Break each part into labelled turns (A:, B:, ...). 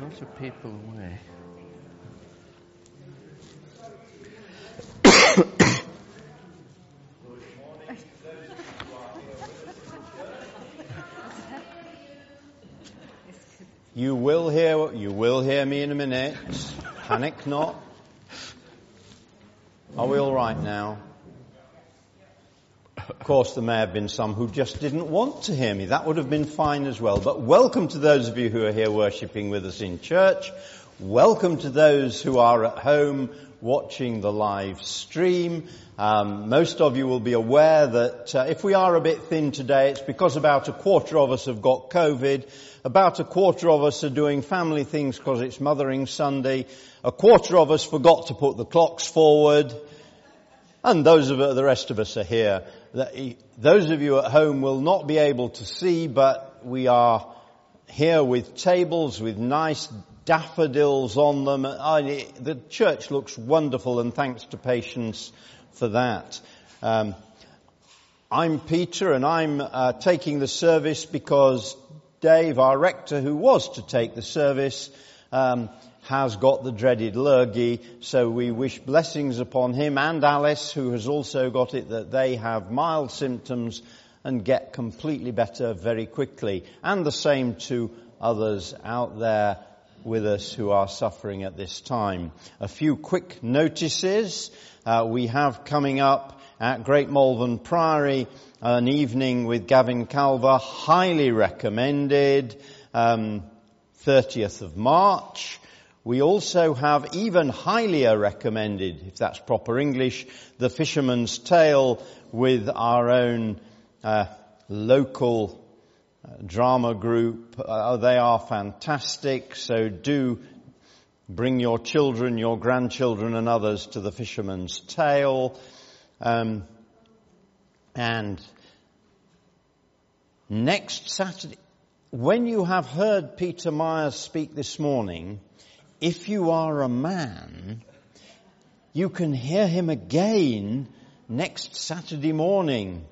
A: bunch of people away.
B: You will hear me in a minute. Panic not. Are we all right now? Of course, there may have been some who just didn't want to hear me. That would have been fine as well. But welcome to those of you who are here worshipping with us in church. Welcome to those who are at home watching the live stream. Most of you will be aware that if we are a bit thin today, it's because about a quarter of us have got COVID. About a quarter of us are doing family things because it's Mothering Sunday. A quarter of us forgot to put the clocks forward. And the rest of us are here. Those of you at home will not be able to see, but we are here with tables with nice daffodils on them. The church looks wonderful, and thanks to Patience for that. I'm Peter, and I'm taking the service because Dave, our rector, who was to take the service, has got the dreaded lurgy, so we wish blessings upon him and Alice, who has also got it, that they have mild symptoms and get completely better very quickly. And the same to others out there with us who are suffering at this time. A few quick notices. We have coming up at Great Malvern Priory an evening with Gavin Calver, highly recommended, 30th of March. We also have even highlier recommended, if that's proper English, The Fisherman's Tale with our own local drama group. They are fantastic, so do bring your children, your grandchildren and others to The Fisherman's Tale. And next Saturday, when you have heard Peter Myers speak this morning, if you are a man, you can hear him again next Saturday morning.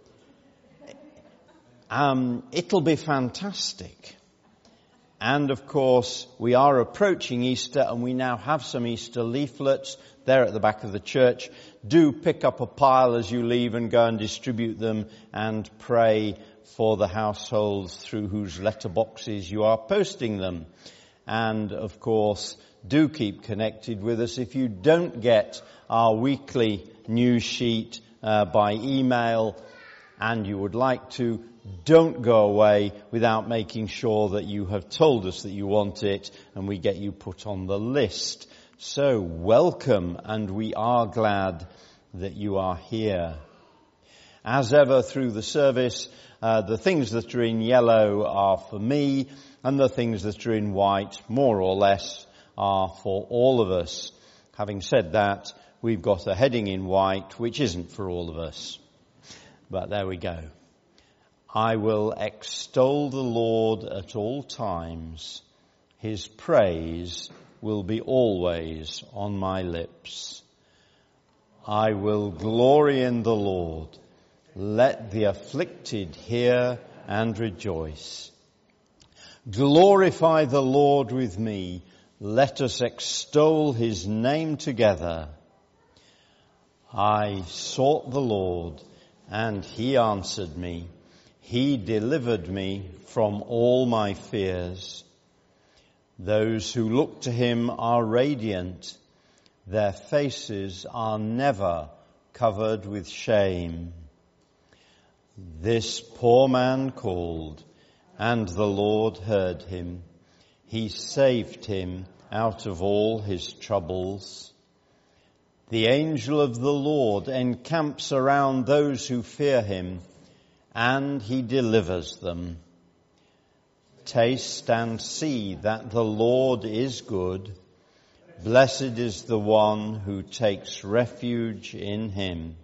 B: It'll be fantastic. And of course, we are approaching Easter, and we now have some Easter leaflets there at the back of the church. Do pick up a pile as you leave and go and distribute them, and pray for the households through whose letterboxes you are posting them. And of course, do keep connected with us. If you don't get our weekly news sheet by email and you would like to, don't go away without making sure that you have told us that you want it and we get you put on the list. So welcome, and we are glad that you are here. As ever through the service, the things that are in yellow are for me, and the things that are in white, more or less, are for all of us. Having said that, we've got a heading in white, which isn't for all of us. But there we go. I will extol the Lord at all times. His praise will be always on my lips. I will glory in the Lord. Let the afflicted hear and rejoice. Glorify the Lord with me. Let us extol his name together. I sought the Lord, and he answered me. He delivered me from all my fears. Those who look to him are radiant. Their faces are never covered with shame. This poor man called, and the Lord heard him. He saved him out of all his troubles. The angel of the Lord encamps around those who fear him, and he delivers them. Taste and see that the Lord is good. Blessed is the one who takes refuge in him.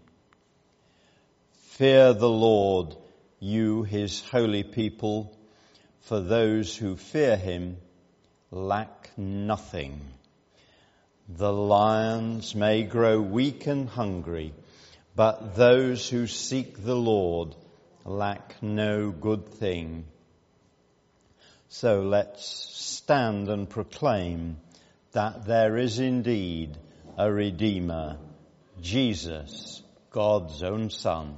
B: Fear the Lord, you his holy people, for those who fear him lack nothing. The lions may grow weak and hungry, but those who seek the Lord lack no good thing. So let's stand and proclaim that there is indeed a Redeemer, Jesus, God's own Son.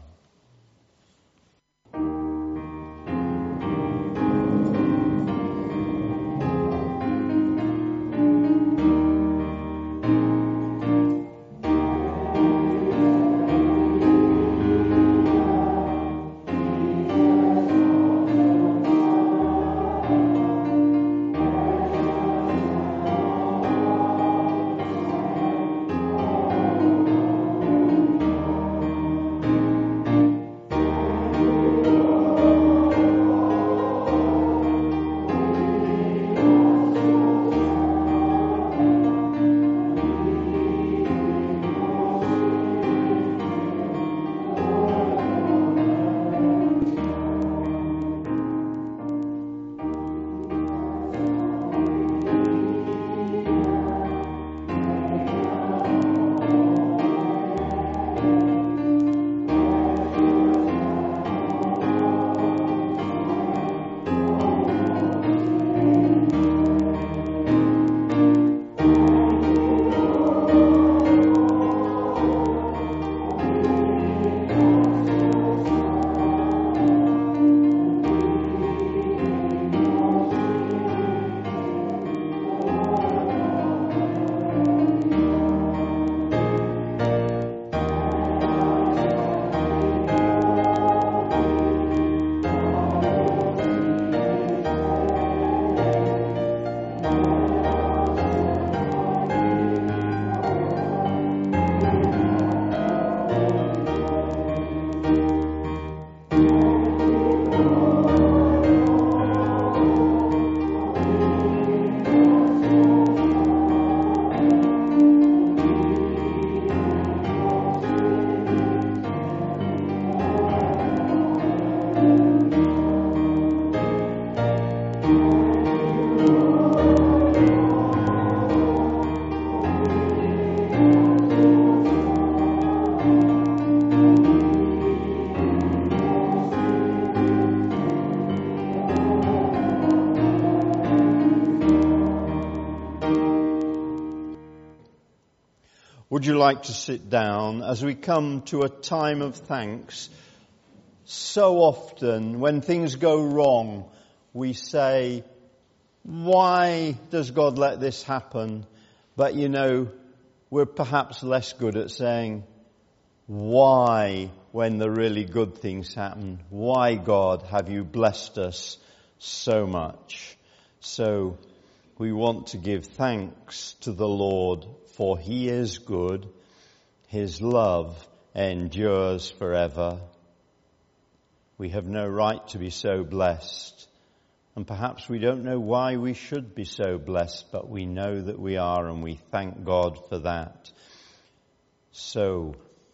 B: Would you like to sit down as we come to a time of thanks? So often when things go wrong, we say, why does God let this happen? But we're perhaps less good at saying, why when the really good things happen? Why, God, have you blessed us so much? So we want to give thanks to the Lord, for he is good. His love endures forever. We have no right to be so blessed. And perhaps we don't know why we should be so blessed, but we know that we are, and we thank God for that. So,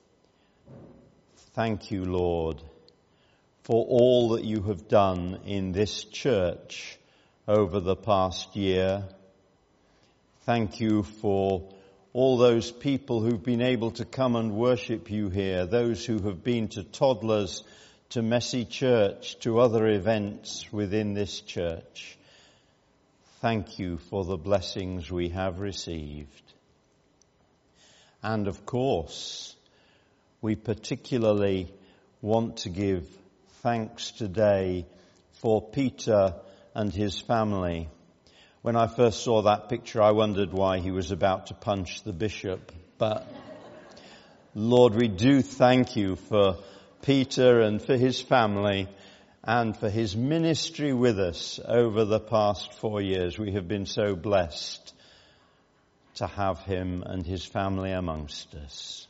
B: thank you, Lord, for all that you have done in this church over the past year. Thank you for all those people who've been able to come and worship you here, those who have been to toddlers, to Messy Church, to other events within this church. Thank you for the blessings we have received. And of course, we particularly want to give thanks today for Peter and his family. When I first saw that picture, I wondered why he was about to punch the bishop. But Lord, we do thank you for Peter and for his family and for his ministry with us over the past 4 years. We have been so blessed to have him and his family amongst us.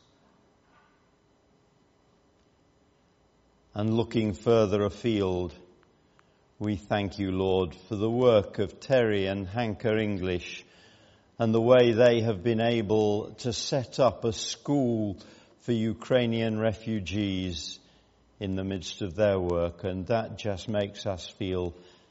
B: And looking further afield, we thank you, Lord, for the work of Terry and Hanker English and the way they have been able to set up a school for Ukrainian refugees in the midst of their work. And that just makes us feel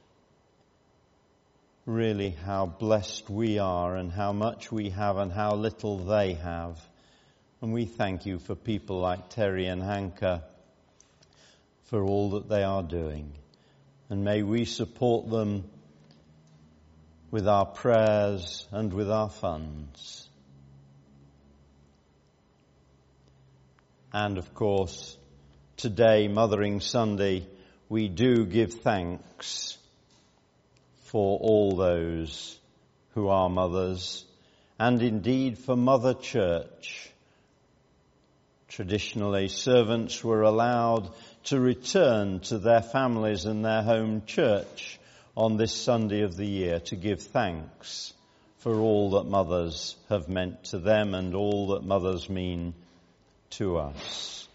B: really how blessed we are and how much we have and how little they have. And we thank you for people like Terry and Hanker for all that they are doing. And may we support them with our prayers and with our funds. And of course, today, Mothering Sunday, we do give thanks for all those who are mothers, and indeed for Mother Church. Traditionally, servants were allowed to return to their families and their home church on this Sunday of the year to give thanks for all that mothers have meant to them and all that mothers mean to us.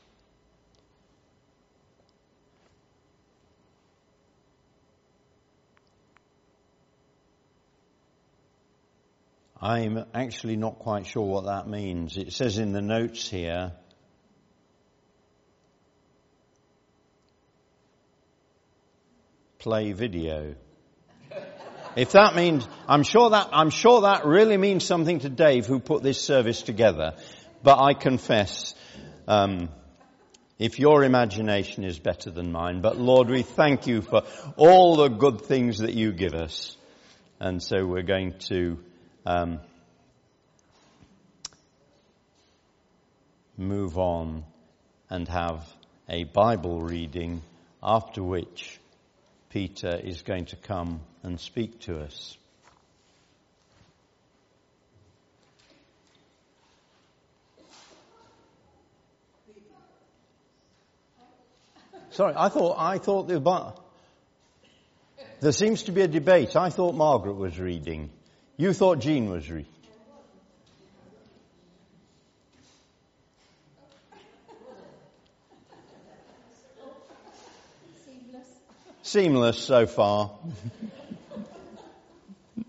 B: I'm actually not quite sure what that means. It says in the notes here, play video. If that means, I'm sure that really means something to Dave, who put this service together. But I confess, if your imagination is better than mine, but Lord, we thank you for all the good things that you give us. And so we're going to move on and have a Bible reading, after which Peter is going to come and speak to us. Sorry, I thought there seems to be a debate. I thought Margaret was reading. You thought Jean was reading. Seamless so far.
A: Am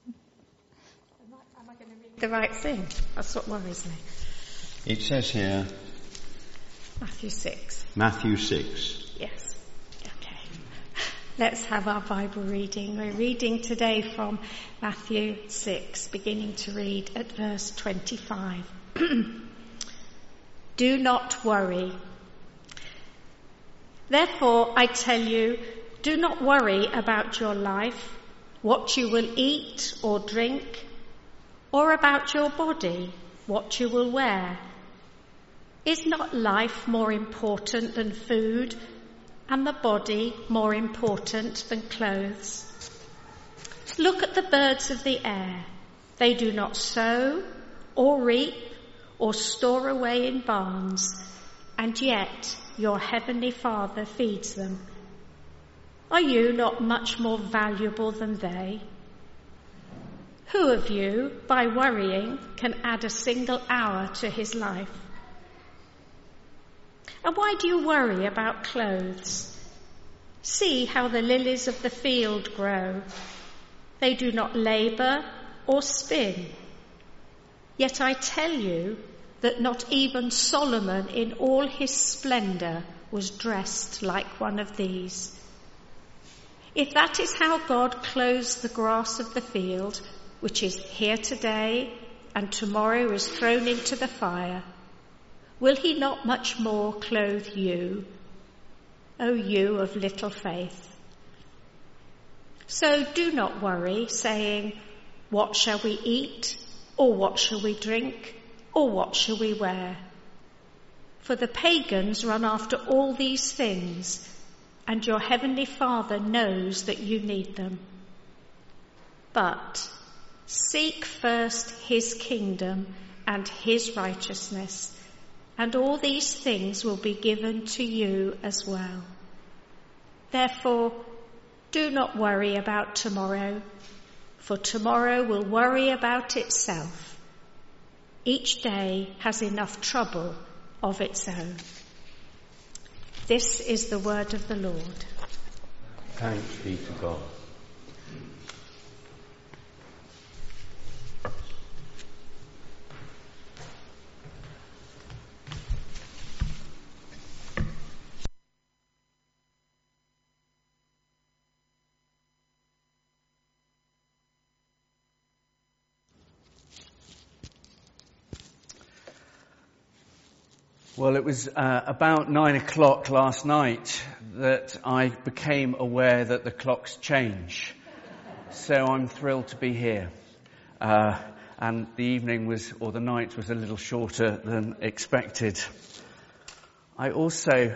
A: I going to read the right thing? That's what worries me.
B: It says here,
A: Matthew 6.
B: Matthew 6.
A: Yes. Okay. Let's have our Bible reading. We're reading today from Matthew 6, beginning to read at verse 25. Do not worry. Therefore, I tell you, do not worry about your life, what you will eat or drink, or about your body, what you will wear. Is not life more important than food, and the body more important than clothes? Look at the birds of the air. They do not sow or reap or store away in barns, and yet your heavenly Father feeds them. Are you not much more valuable than they? Who of you, by worrying, can add a single hour to his life? And why do you worry about clothes? See how the lilies of the field grow. They do not labor or spin. Yet I tell you that not even Solomon in all his splendor was dressed like one of these. If that is how God clothes the grass of the field, which is here today and tomorrow is thrown into the fire, will he not much more clothe you, O you of little faith? So do not worry, saying, what shall we eat? Or what shall we drink? Or what shall we wear? For the pagans run after all these things, and your heavenly Father knows that you need them. But seek first his kingdom and his righteousness, and all these things will be given to you as well. Therefore, do not worry about tomorrow, for tomorrow will worry about itself. Each day has enough trouble of its own. This is the word of the Lord.
B: Thanks be to God.
C: Well, it was about 9 o'clock last night that I became aware that the clocks change. so I'm thrilled to be here. And the evening the night was a little shorter than expected. I also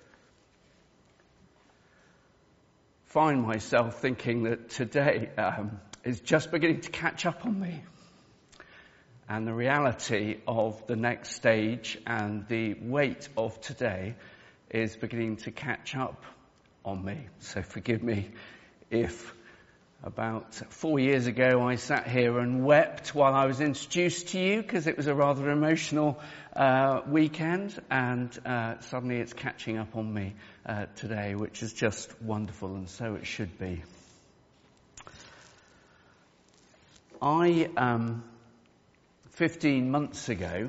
C: find myself thinking that today is just beginning to catch up on me. And the reality of the next stage and the weight of today is beginning to catch up on me. So forgive me if about 4 years ago I sat here and wept while I was introduced to you, because it was a rather emotional weekend, and suddenly it's catching up on me today, which is just wonderful, and so it should be. 15 months ago,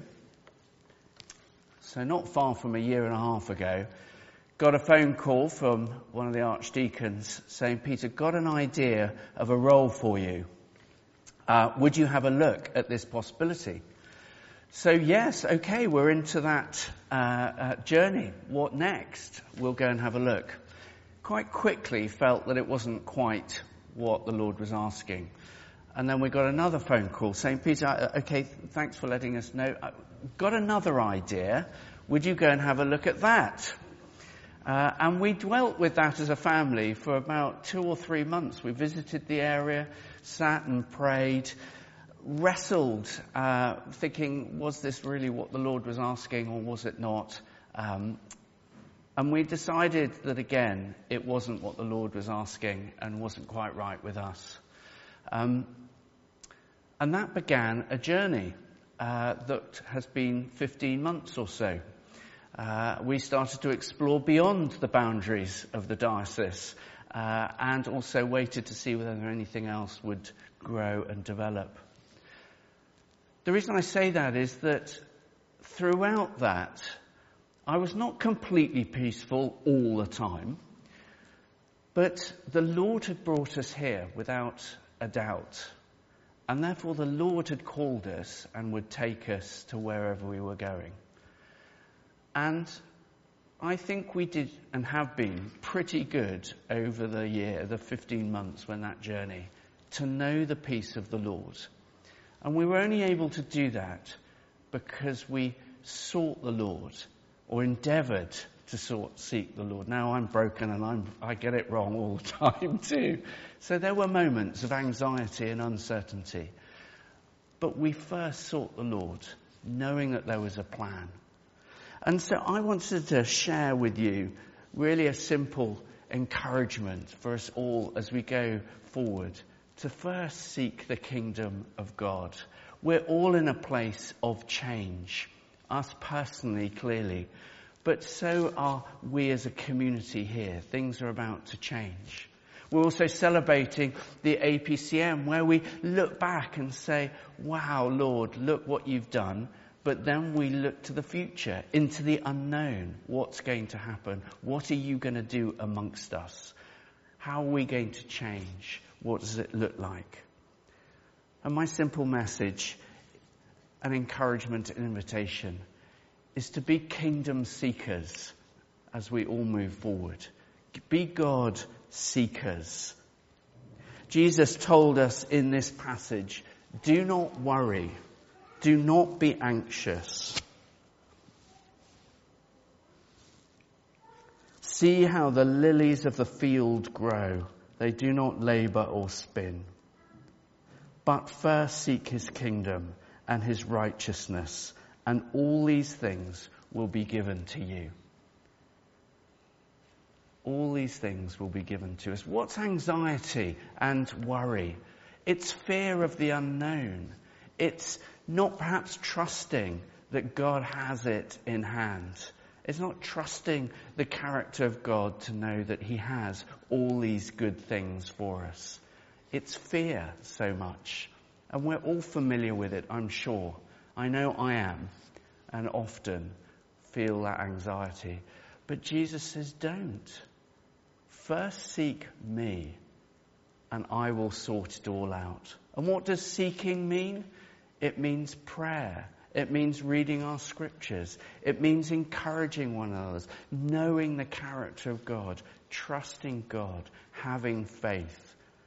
C: so not far from a year and a half ago, got a phone call from one of the archdeacons saying, "Peter, got an idea of a role for you. Would you have a look at this possibility?" So yes, okay, we're into that journey. What next? We'll go and have a look. Quite quickly felt that it wasn't quite what the Lord was asking. And then we got another phone call saying, "Peter, okay, thanks for letting us know. Got another idea. Would you go and have a look at that?" And we dwelt with that as a family for about 2 or 3 months. We visited the area, sat and prayed, wrestled, thinking, was this really what the Lord was asking, or was it not? And we decided that, again, it wasn't what the Lord was asking and wasn't quite right with us. And that began a journey that has been 15 months or so. We started to explore beyond the boundaries of the diocese, and also waited to see whether anything else would grow and develop. The reason I say that is that throughout that, I was not completely peaceful all the time, but the Lord had brought us here without a doubt. And therefore the Lord had called us and would take us to wherever we were going. And I think we did and have been pretty good over the 15 months when that journey, to know the peace of the Lord. And we were only able to do that because we sought the Lord, or endeavoured to seek the Lord. Now I'm broken and I get it wrong all the time too. So there were moments of anxiety and uncertainty. But we first sought the Lord, knowing that there was a plan. And so I wanted to share with you really a simple encouragement for us all as we go forward, to first seek the kingdom of God. We're all in a place of change, us personally, clearly, but so are we as a community here. Things are about to change. We're also celebrating the APCM, where we look back and say, "Wow, Lord, look what you've done." But then we look to the future, into the unknown. What's going to happen? What are you going to do amongst us? How are we going to change? What does it look like? And my simple message, an encouragement and invitation, is to be kingdom seekers as we all move forward. Be God seekers. Jesus told us in this passage, do not worry. Do not be anxious. See how the lilies of the field grow. They do not labor or spin. But first seek his kingdom and his righteousness, and all these things will be given to you. All these things will be given to us. What's anxiety and worry? It's fear of the unknown. It's not perhaps trusting that God has it in hand. It's not trusting the character of God to know that he has all these good things for us. It's fear so much. And we're all familiar with it, I'm sure. I know I am, and often feel that anxiety. But Jesus says, don't. First seek me, and I will sort it all out. And what does seeking mean? It means prayer. It means reading our scriptures. It means encouraging one another, knowing the character of God, trusting God, having faith.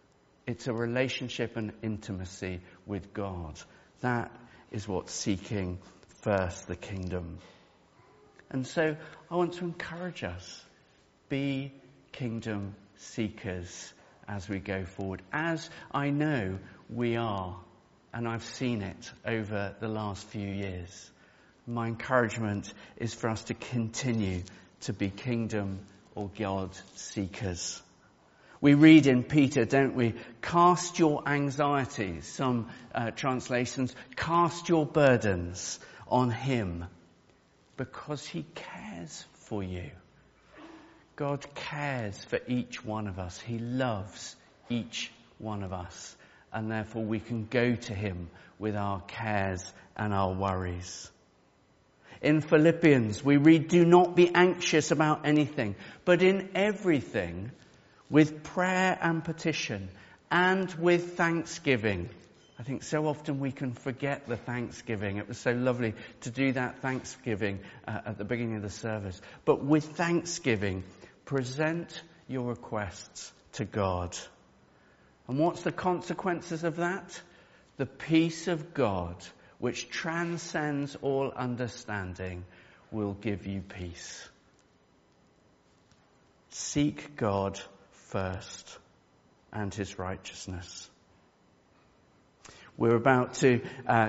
C: It's a relationship and intimacy with God. That is what seeking first the kingdom. And so I want to encourage us, be kingdom seekers as we go forward, as I know we are, and I've seen it over the last few years. My encouragement is for us to continue to be kingdom or God seekers. We read in Peter, don't we? Cast your anxieties, some translations, cast your burdens on him because he cares for you. God cares for each one of us. He loves each one of us. And therefore we can go to him with our cares and our worries. In Philippians, we read, do not be anxious about anything, but in everything, with prayer and petition, and with thanksgiving. I think so often we can forget the thanksgiving. It was so lovely to do that thanksgiving at the beginning of the service. But with thanksgiving, present your requests to God. And what's the consequences of that? The peace of God, which transcends all understanding, will give you peace. Seek God first and his righteousness. We're about to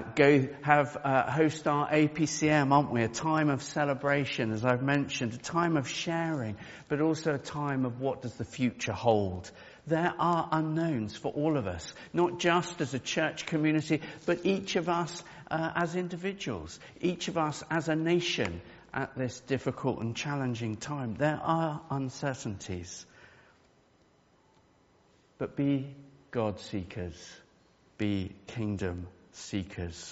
C: host our APCM, aren't we? A time of celebration, as I've mentioned, a time of sharing, but also a time of what does the future hold. There are unknowns for all of us, not just as a church community, but each of us as individuals, each of us as a nation at this difficult and challenging time. There are uncertainties. But be God seekers, be kingdom seekers.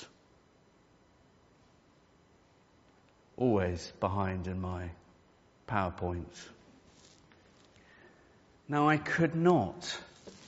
C: Always behind in my PowerPoint. Now, I could not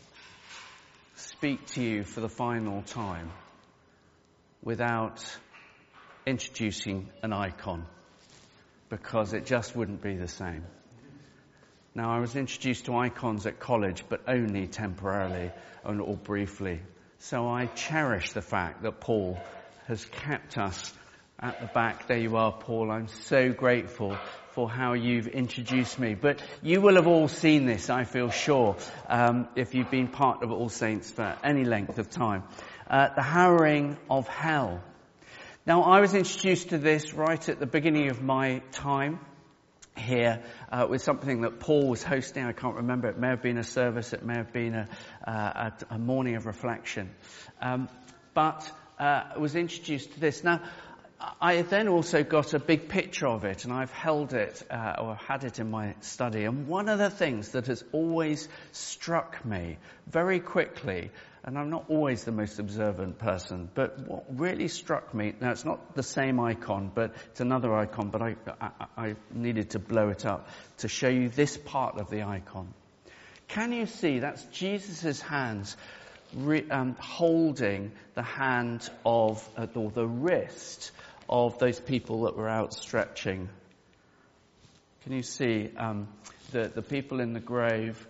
C: speak to you for the final time without introducing an icon, because it just wouldn't be the same. Now, I was introduced to icons at college, but only temporarily or briefly. So I cherish the fact that Paul has kept us at the back. There you are, Paul. I'm so grateful for how you've introduced me. But you will have all seen this, I feel sure, if you've been part of All Saints for any length of time. The harrowing of hell. Now, I was introduced to this right at the beginning of my time here with something that Paul was hosting. I can't remember. It may have been a service. It may have been a morning of reflection. But I was introduced to this. Now, I then also got a big picture of it, and I've held it or had it in my study. And one of the things that has always struck me very quickly, and I'm not always the most observant person, but what really struck me, now it's not the same icon, but it's another icon, but I needed to blow it up to show you this part of the icon. Can you see that's Jesus' hands holding the hand of, or the wrist of those people that were outstretching? Can you see the people in the graves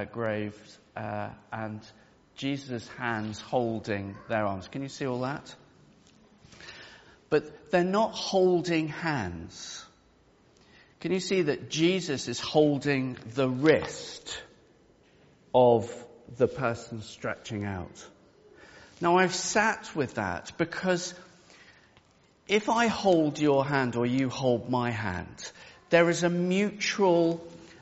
C: and Jesus' hands holding their arms? Can you see all that? But they're not holding hands. Can you see that Jesus is holding the wrist of the person stretching out? Now, I've sat with that because if I hold your hand or you hold my hand, there is a mutual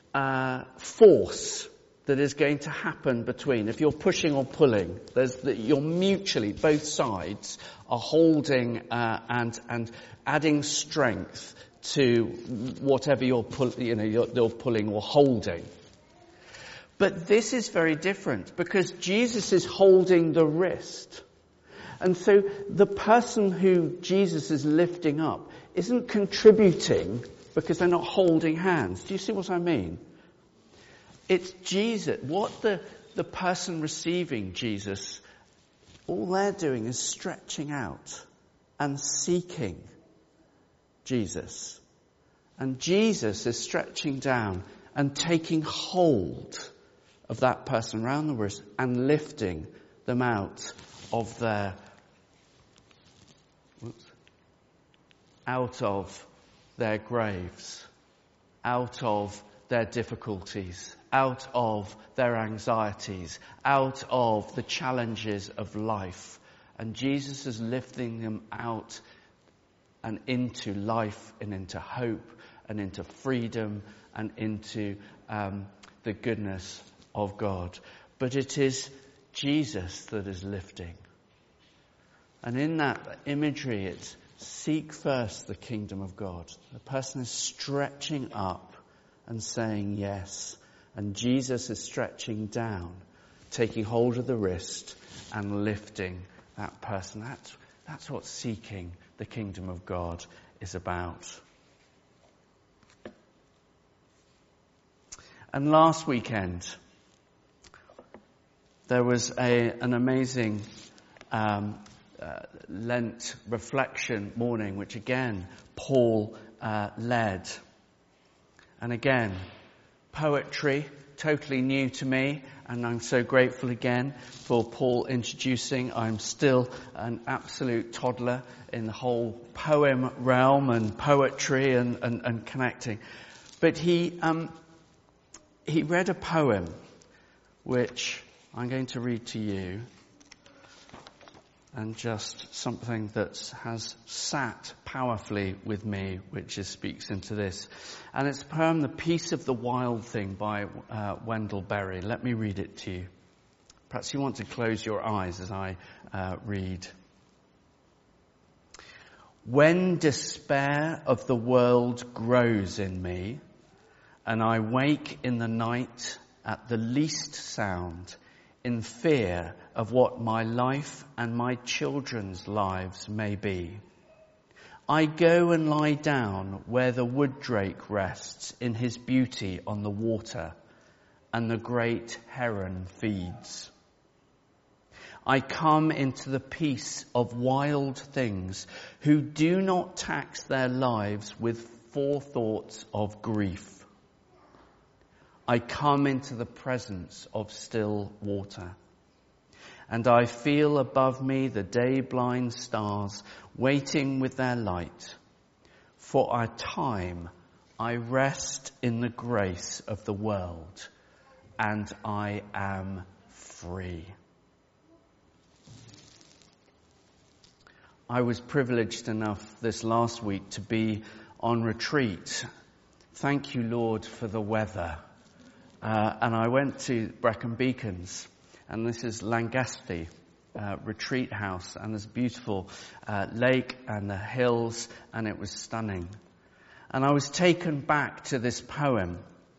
C: force that is going to happen between. If you're pushing or pulling, you're mutually, both sides are holding and adding strength to whatever you're pulling or holding. But this is very different because Jesus is holding the wrist. And so the person who Jesus is lifting up isn't contributing because they're not holding hands. Do you see what I mean? It's Jesus. What the person receiving Jesus, all they're doing is stretching out and seeking Jesus. And Jesus is stretching down and taking hold of that person round the wrist and lifting them out of their graves, out of their difficulties, out of their anxieties, out of the challenges of life. And Jesus is lifting them out and into life and into hope and into freedom and into the goodness of God. But it is Jesus that is lifting. And in that imagery, it's seek first the kingdom of God. The person is stretching up and saying yes. And Jesus is stretching down, taking hold of the wrist and lifting that person. That's what seeking the kingdom of God is about. And last weekend, there was an amazing Lent reflection morning, which again Paul led. And again, poetry, totally new to me, and I'm so grateful again for Paul introducing. I'm still an absolute toddler in the whole poem realm and poetry and connecting. But he read a poem which I'm going to read to you, and just something that has sat powerfully with me, which speaks into this. And it's the poem, The Peace of the Wild Thing by Wendell Berry. Let me read it to you. Perhaps you want to close your eyes as I read. When despair of the world grows in me, and I wake in the night at the least sound, in fear of what my life and my children's lives may be, I go and lie down where the wood drake rests in his beauty on the water, and the great heron feeds. I come into the peace of wild things who do not tax their lives with forethoughts of grief. I come into the presence of still water, and I feel above me the day-blind stars waiting with their light. For a time I rest in the grace of the world, and I am free. I was privileged enough this last week to be on retreat. Thank you, Lord, for the weather. And I went to Brecon Beacons, and this is Llangasti retreat house, and there's a beautiful lake and the hills, and it was stunning. And I was taken back to this poem.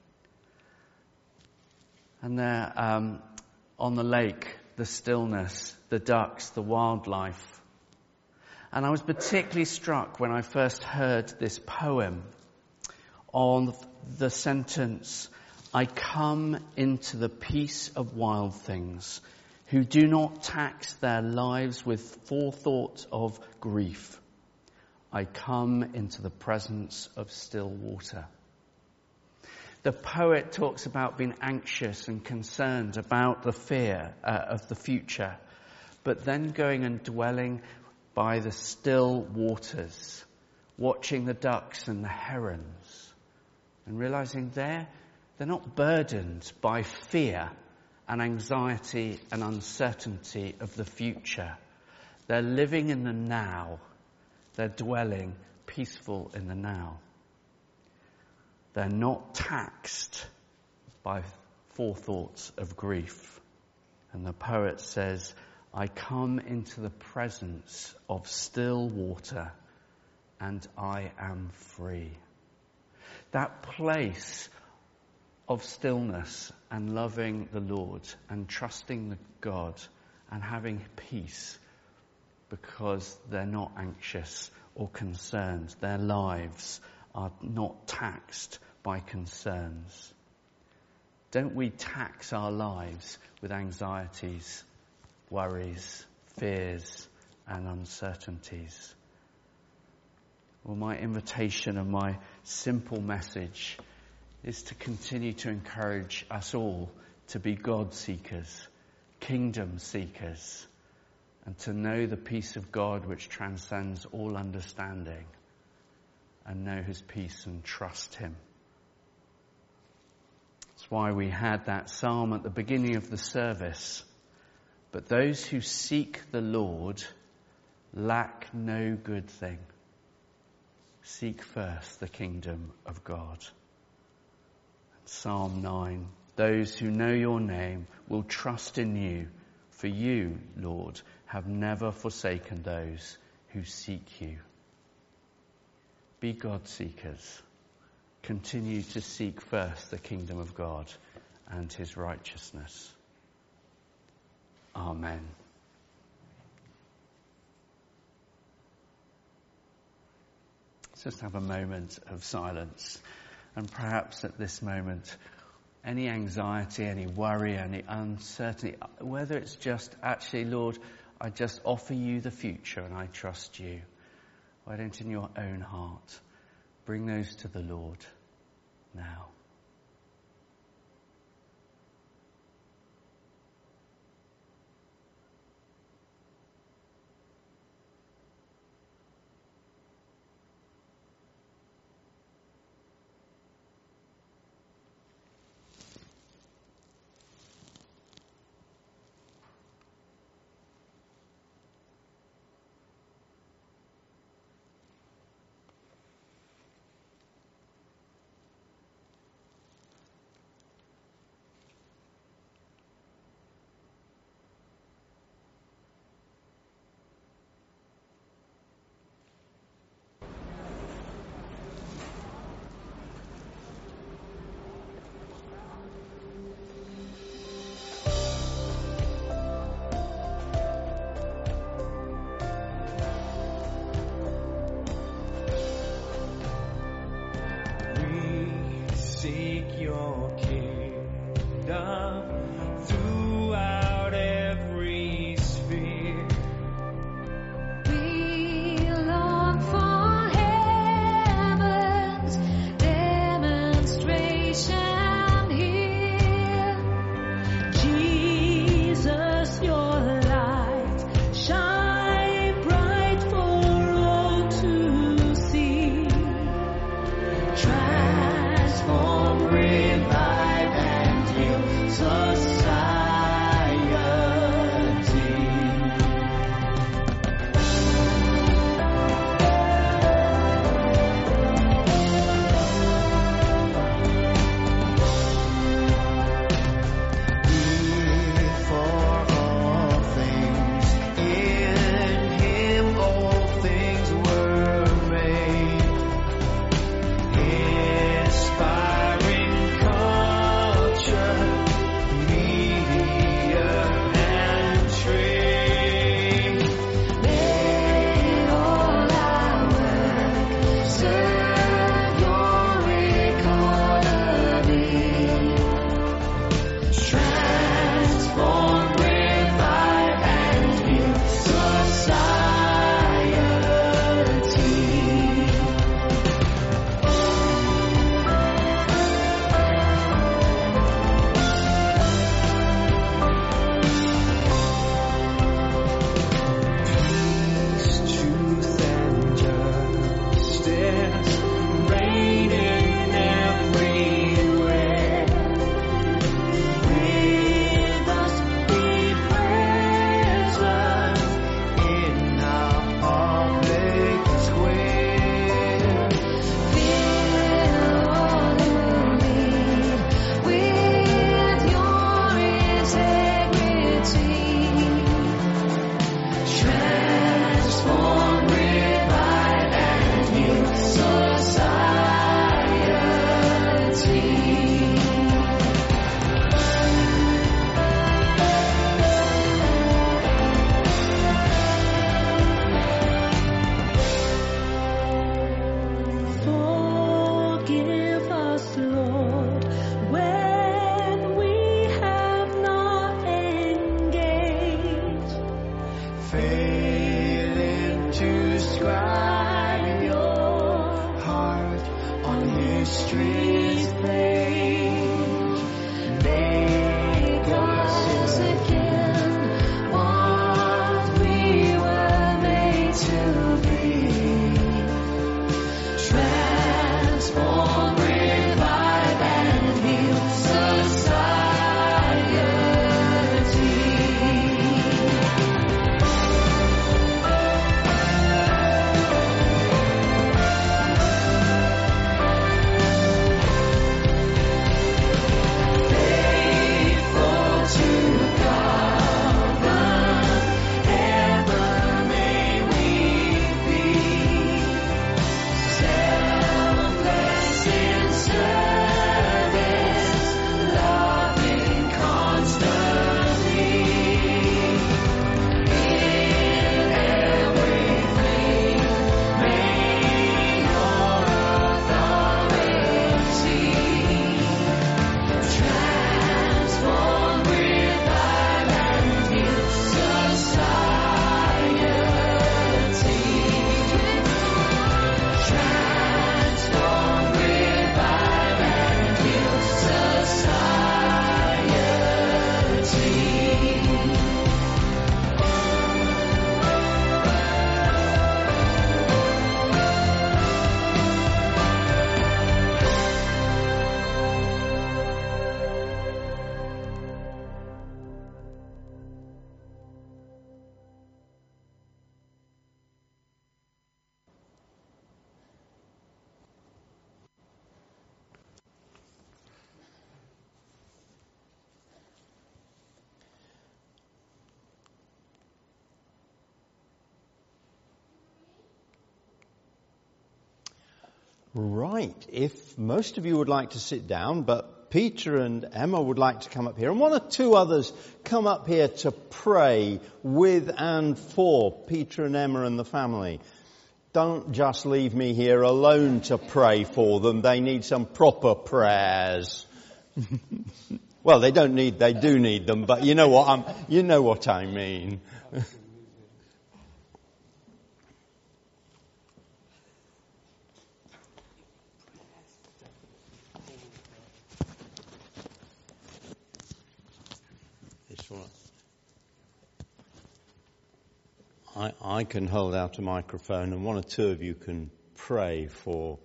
C: And there, on the lake, the stillness, the ducks, the wildlife. And I was particularly struck when I first heard this poem on the sentence, I come into the peace of wild things who do not tax their lives with forethought of grief. I come into the presence of still water. The poet talks about being anxious and concerned about the fear of the future, but then going and dwelling by the still waters, watching the ducks and the herons, and realizing they're not burdened by fear and anxiety and uncertainty of the future. They're living in the now. They're dwelling peaceful in the now. They're not taxed by forethoughts of grief. And the poet says, I come into the presence of still water, and I am free. That place of stillness and loving the Lord and trusting the God and having peace because they're not anxious or concerned. Their lives are not taxed by concerns. Don't we tax our lives with anxieties, worries, fears, and uncertainties? Well, my invitation and my simple message is to continue to encourage us all to be God seekers, kingdom seekers, and to know the peace of God which transcends all understanding, and know his peace and trust him. That's why we had that psalm at the beginning of the service. But those who seek the Lord lack no good thing. Seek first the kingdom of God. Psalm 9, those who know your name will trust in you, for you, Lord, have never forsaken those who seek you. Be God seekers. Continue to seek first the kingdom of God and his righteousness. Amen. Let's just have a moment of silence. And perhaps at this moment, any anxiety, any worry, any uncertainty, whether it's just actually, Lord, I just offer you the future and I trust you. Why don't in your own heart bring those to the Lord now?
D: history's page. May
B: Right. If most of you would like to sit down, but Peter and Emma would like to come up here, and one or two others come up here to pray with and for Peter and Emma and the family. Don't just leave me here alone to pray for them. They need some proper prayers. Well, they do need them, but you know what I mean. I can hold out a microphone and one or two of you can pray for.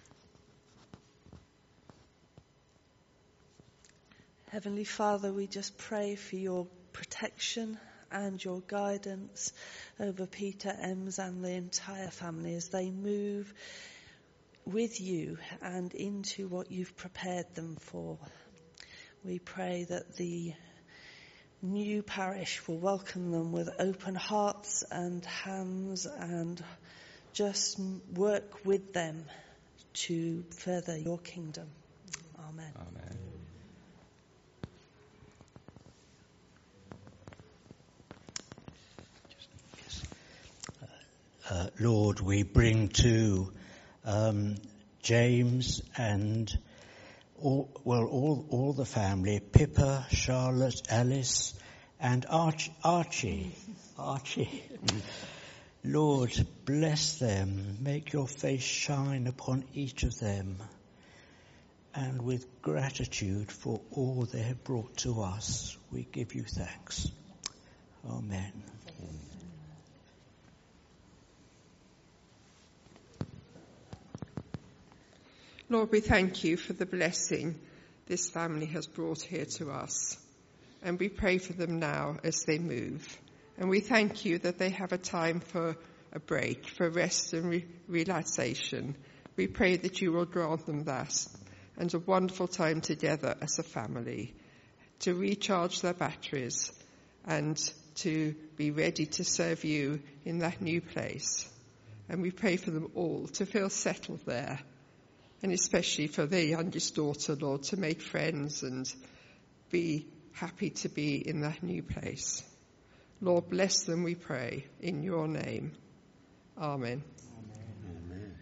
D: Heavenly Father, we just pray for your protection and your guidance over Peter, Ems and the entire family as they move with you and into what you've prepared them for. We pray that the new parish will welcome them with open hearts and hands and just work with them to further your kingdom. Amen.
E: Amen. Lord, we bring to James and all the family, Pippa, Charlotte, Alice, and Archie. Lord, bless them. Make your face shine upon each of them. And with gratitude for all they have brought to us, we give you thanks. Amen.
F: Lord, we thank you for the blessing this family has brought here to us. And we pray for them now as they move. And we thank you that they have a time for a break, for rest and relaxation. We pray that you will grant them that and a wonderful time together as a family to recharge their batteries and to be ready to serve you in that new place. And we pray for them all to feel settled there. And especially for their youngest daughter, Lord, to make friends and be happy to be in that new place. Lord, bless them, we pray, in your name. Amen.
B: Amen.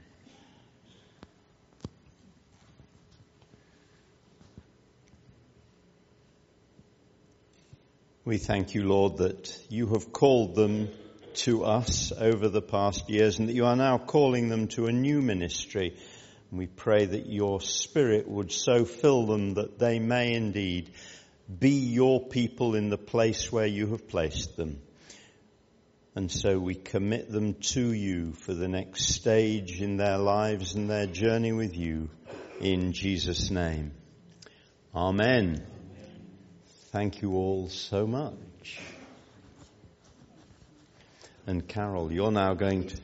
B: We thank you, Lord, that you have called them to us over the past years and that you are now calling them to a new ministry. We pray that your Spirit would so fill them that they may indeed be your people in the place where you have placed them. And so we commit them to you for the next stage in their lives and their journey with you, in Jesus' name. Amen. Thank you all so much. And Carol, you're now going to...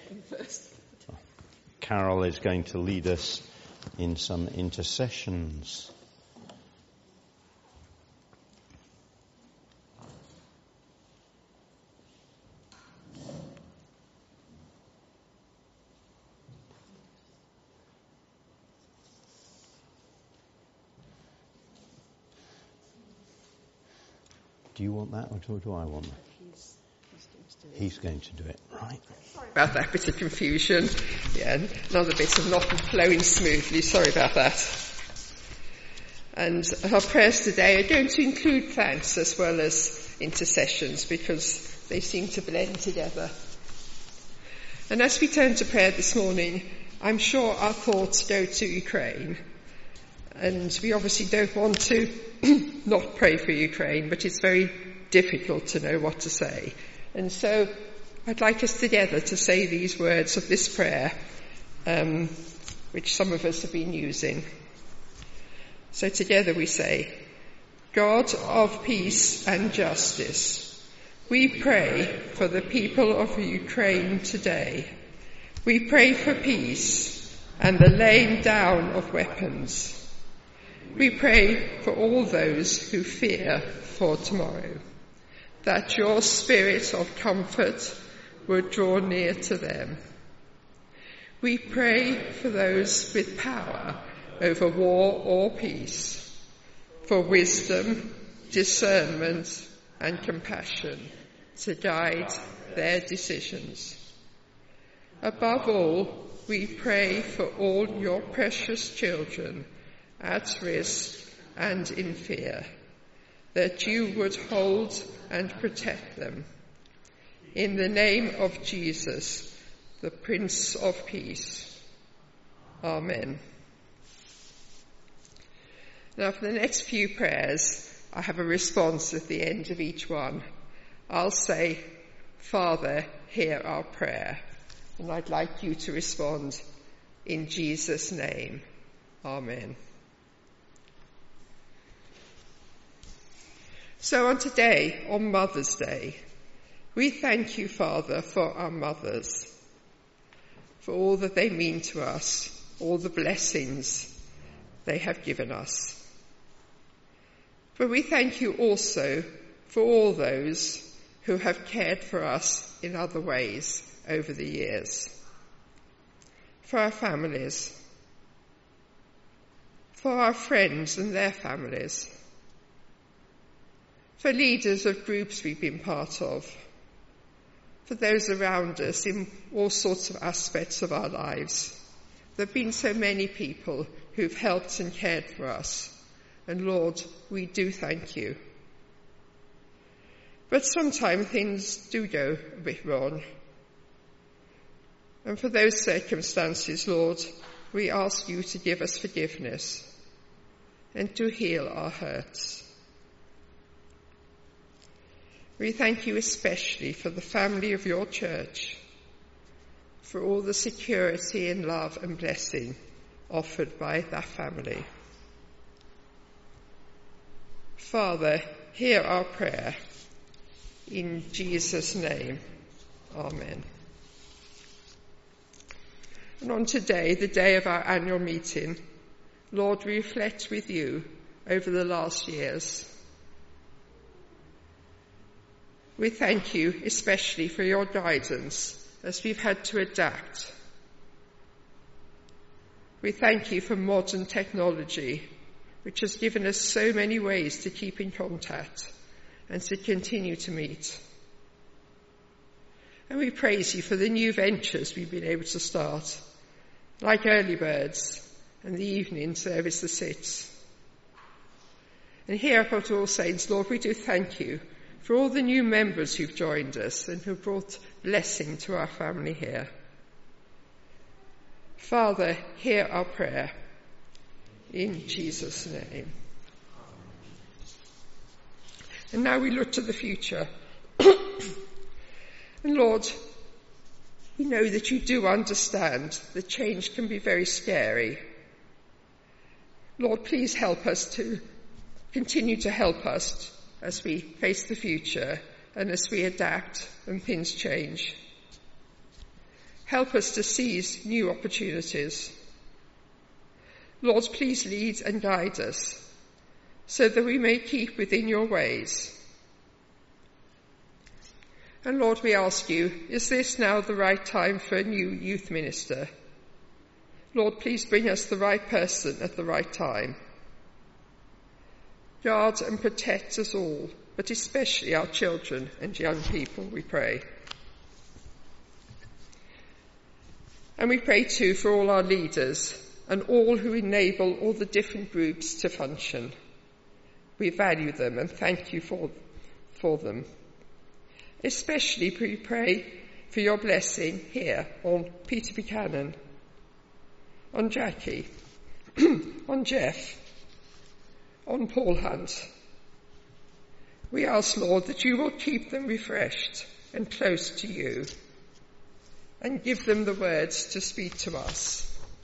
B: Carol is going to lead us in some intercessions. Do you want that or do I want that? He's going to do it, right?
F: Sorry about that bit of confusion. Yeah, another bit of not flowing smoothly. Sorry about that. And our prayers today are going to include thanks as well as intercessions because they seem to blend together. And as we turn to prayer this morning, I'm sure our thoughts go to Ukraine. And we obviously don't want to not pray for Ukraine, but it's very difficult to know what to say. And so I'd like us together to say these words of this prayer, which some of us have been using. So together we say, God of peace and justice, we pray for the people of Ukraine today. We pray for peace and the laying down of weapons. We pray for all those who fear for tomorrow, that your spirit of comfort would draw near to them. We pray for those with power over war or peace, for wisdom, discernment and compassion to guide their decisions. Above all, we pray for all your precious children at risk and in fear, that you would hold and protect them. In the name of Jesus, the Prince of Peace. Amen. Now for the next few prayers, I have a response at the end of each one. I'll say, Father, hear our prayer. And I'd like you to respond, in Jesus' name. Amen. So on today, on Mother's Day, we thank you, Father, for our mothers, for all that they mean to us, all the blessings they have given us. But we thank you also for all those who have cared for us in other ways over the years. For our families, for our friends and their families, for leaders of groups we've been part of, for those around us in all sorts of aspects of our lives. There have been so many people who've helped and cared for us. And Lord, we do thank you. But sometimes things do go a bit wrong. And for those circumstances, Lord, we ask you to give us forgiveness and to heal our hurts. We thank you especially for the family of your church, for all the security and love and blessing offered by that family. Father, hear our prayer. In Jesus' name, amen. And on today, the day of our annual meeting, Lord, we reflect with you over the last years. We thank you especially for your guidance as we've had to adapt. We thank you for modern technology, which has given us so many ways to keep in contact and to continue to meet. And we praise you for the new ventures we've been able to start, like Early Birds and the evening service the sits. And here at All Saints, Lord, we do thank you for all the new members who've joined us and who've brought blessing to our family here. Father, hear our prayer. In Jesus' name. And now we look to the future. And Lord, we know that you do understand that change can be very scary. Lord, please help us to continue to help us as we face the future and as we adapt and things change. Help us to seize new opportunities. Lord, please lead and guide us so that we may keep within your ways. And Lord, we ask you, is this now the right time for a new youth minister? Lord, please bring us the right person at the right time. Guard and protect us all, but especially our children and young people, we pray. And we pray too for all our leaders and all who enable all the different groups to function. We value them and thank you for them. Especially we pray for your blessing here on Peter Buchanan, on Jackie, on Jeff, on Paul Hunt. We ask, Lord, that you will keep them refreshed and close to you and give them the words to speak to us.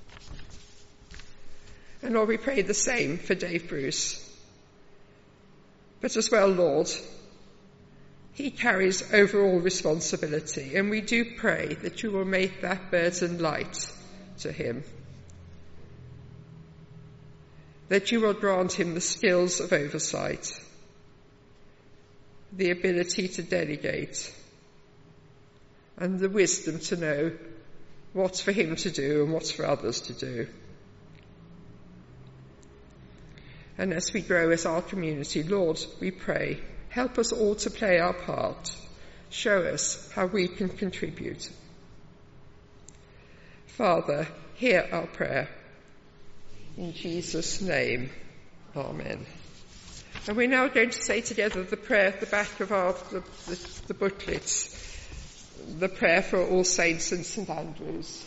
F: And Lord, we pray the same for Dave Bruce. But as well, Lord, he carries overall responsibility, and we do pray that you will make that burden light to him, that you will grant him the skills of oversight, the ability to delegate, and the wisdom to know what's for him to do and what's for others to do. And as we grow as our community, Lord, we pray, help us all to play our part. Show us how we can contribute. Father, hear our prayer. In Jesus' name, amen. And we're now going to say together the prayer at the back of the booklets, the prayer for All Saints and St. Andrews.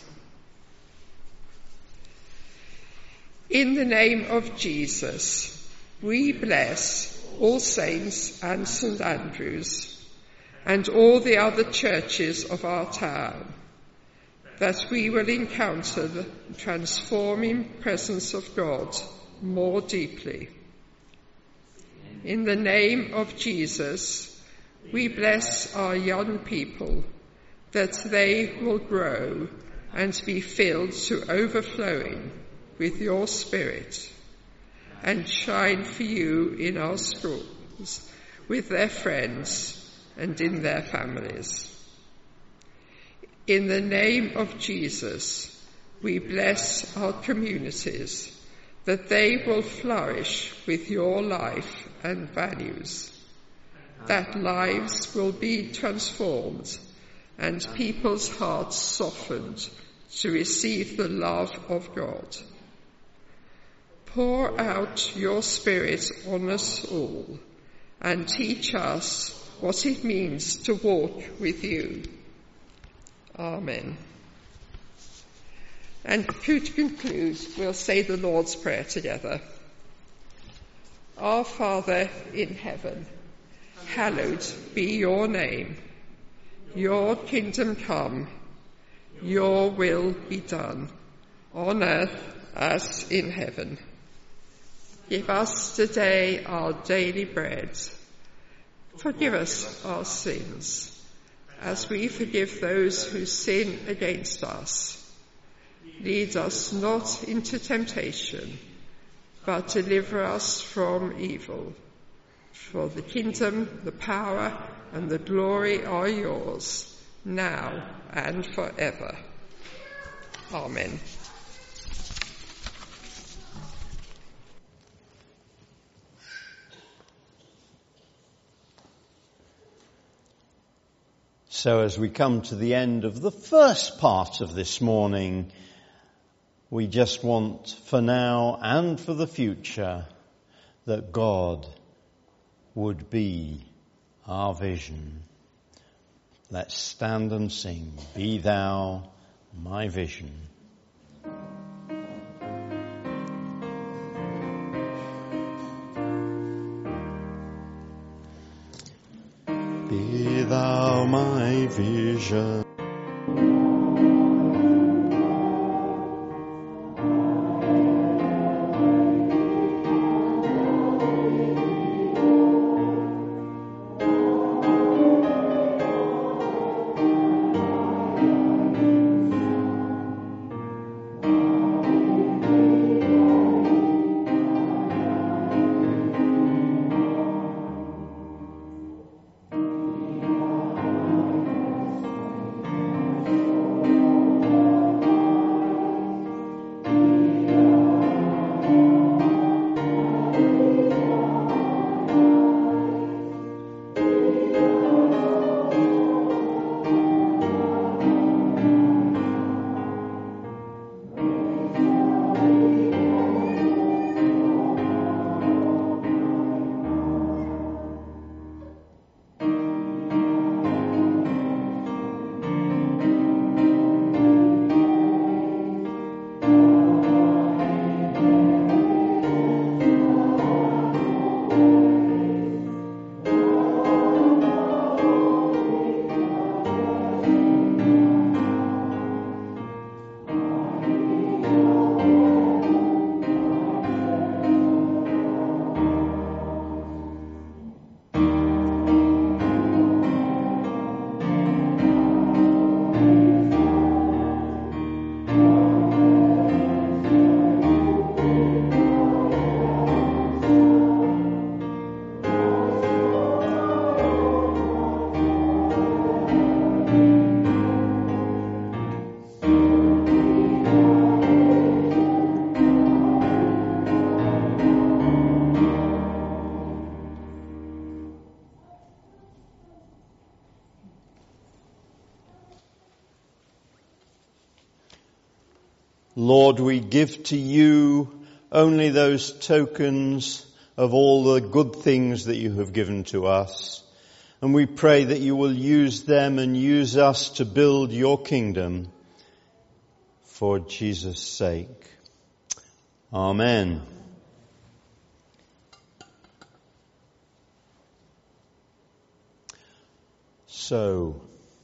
F: In the name of Jesus, we bless All Saints and St. Andrews and all the other churches of our town, that we will encounter the transforming presence of God more deeply. In the name of Jesus, we bless our young people, that they will grow and be filled to overflowing with your Spirit, and shine for you in our schools, with their friends and in their families. In the name of Jesus, we bless our communities, that they will flourish with your life and values, that lives will be transformed and people's hearts softened to receive the love of God. Pour out your Spirit on us all and teach us what it means to walk with you. Amen. And to conclude, we'll say the Lord's Prayer together. Our Father in heaven, hallowed be your name. Your kingdom come, your will be done, on earth as in heaven. Give us today our daily bread. Forgive us our sins, as we forgive those who sin against us. Lead us not into temptation, but deliver us from evil. For the kingdom, the power, and the glory are yours, now and forever. Amen.
B: So as we come to the end of the first part of this morning, we just want for now and for the future that God would be our vision. Let's stand and sing, Be Thou My Vision. Be Thou my vision. Lord, we give to you only those tokens of all the good things that you have given to us. And we pray that you will use them and use us to build your kingdom for Jesus' sake. Amen. So,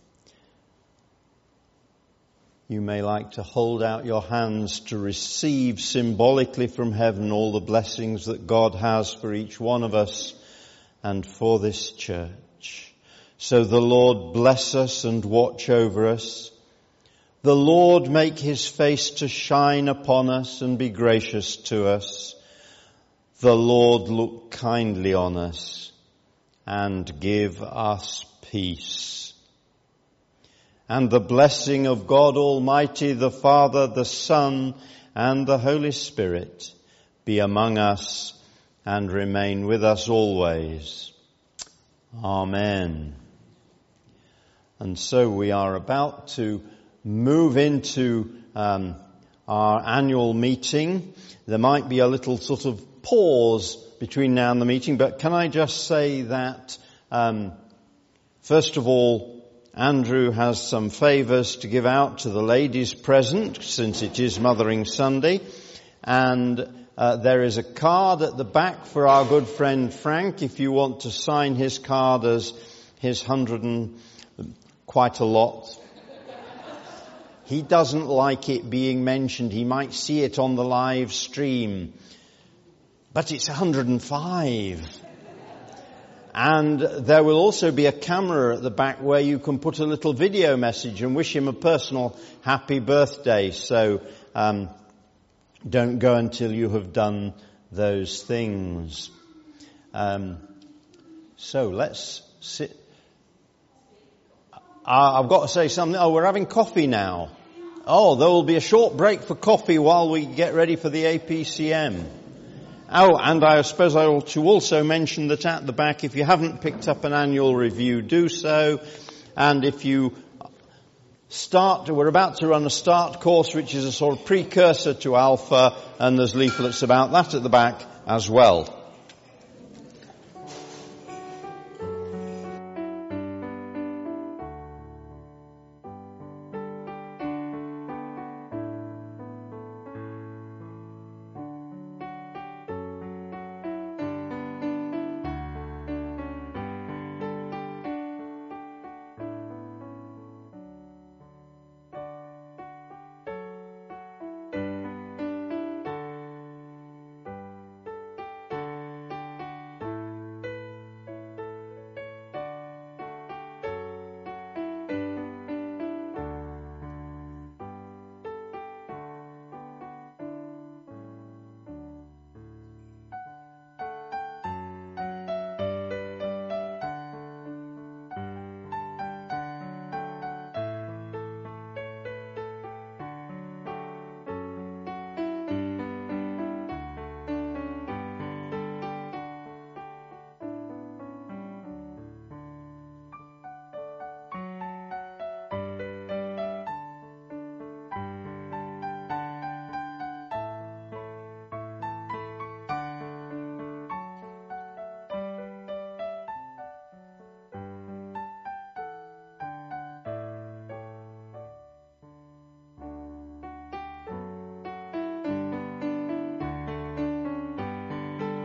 B: you may like to hold out your hands to receive symbolically from heaven all the blessings that God has for each one of us and for this church. So the Lord bless us and watch over us. The Lord make his face to shine upon us and be gracious to us. The Lord look kindly on us and give us peace. And the blessing of God Almighty, the Father, the Son, and the Holy Spirit be among us and remain with us always. Amen. And so we are about to move into our annual meeting. There might be a little sort of pause between now and the meeting, but can I just say that first of all, Andrew has some favours to give out to the ladies present, since it is Mothering Sunday. And there is a card at the back for our good friend Frank, if you want to sign his card as his 100 and quite a lot. He doesn't like it being mentioned. He might see it on the live stream. But it's 105. And there will also be a camera at the back where you can put a little video message and wish him a personal happy birthday. So don't go until you have done those things. So let's sit. I've got to say something. Oh, we're having coffee now. Oh, there will be a short break for coffee while we get ready for the APCM. Oh, and I suppose I ought to also mention that at the back, if you haven't picked up an annual review, do so. And if you we're about to run a start course, which is a sort of precursor to Alpha, and there's leaflets about that at the back as well.